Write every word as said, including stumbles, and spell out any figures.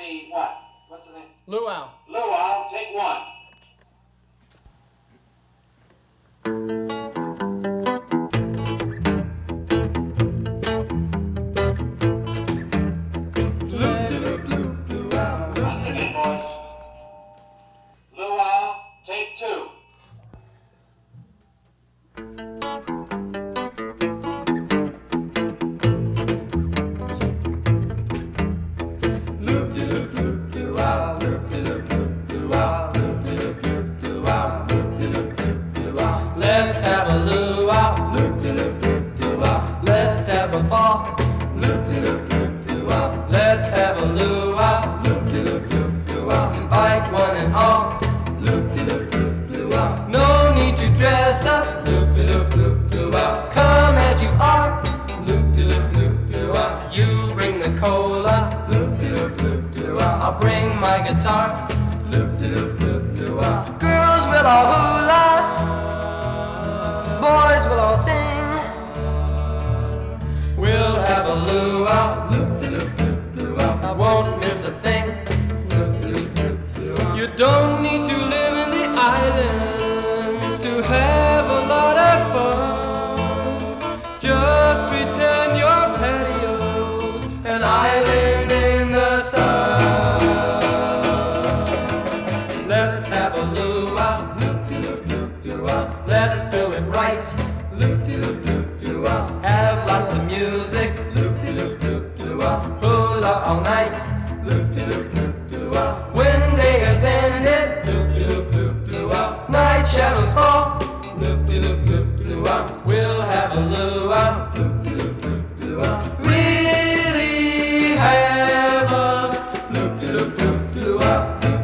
me what? What's the name? Luau. Luau, take one. Once again, boys. Luau, take two. Let's have a luau. Let's have a ball. Let's have a luau. Invite one and all. No need to dress up. Come as you are. You bring the cola. I'll bring my guitar. Girls will all hula. Boys will all sing. We'll have a luau. I won't miss a thing. You don't need to live in the islands to have a lot of fun. Just pretend your patio's an island in the sun. Let's have a luau. Let's do it right. Have lots of music. Hula all night. When day has ended, night shadows fall. We'll have a luau. Really have a luau.